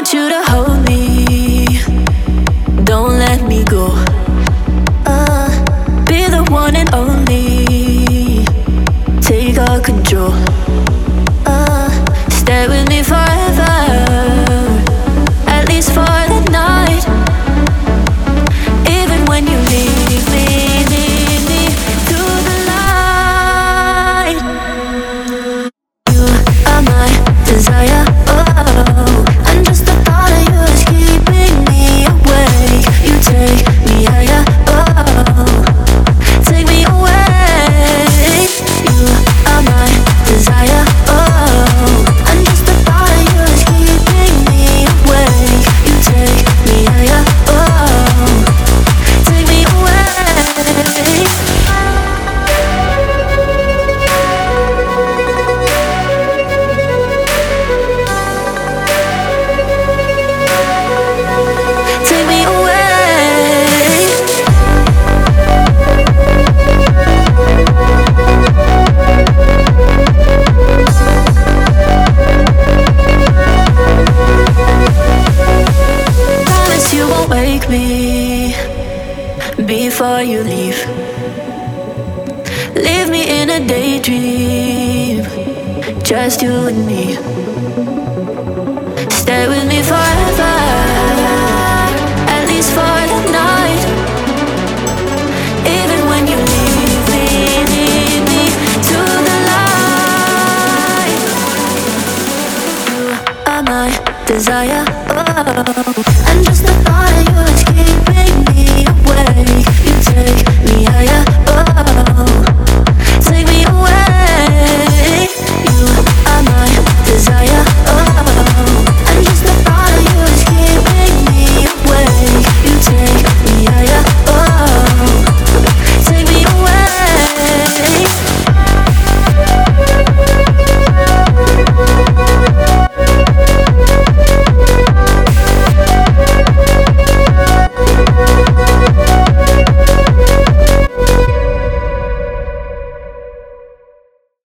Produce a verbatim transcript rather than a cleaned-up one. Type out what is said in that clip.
want you to hold me, don't let me go. Uh, be the one and only, take all control. Uh, stay with me forever, at least for the night. Even when you leave me, leave me through the light. You are my desire, oh, and just the thought of you is keeping me awake. You take me higher, oh, take me away. You are my desire, oh, and just the thought of you is keeping me awake. You take me higher, oh, take me away. Take me away. Promise you won't wake me before you leave. Leave me in a daydream, just you and me. Stay with me forever, at least for the night. Even when you leave me, leave me to the light. You are my desire, oh, and just the thought of you is keeping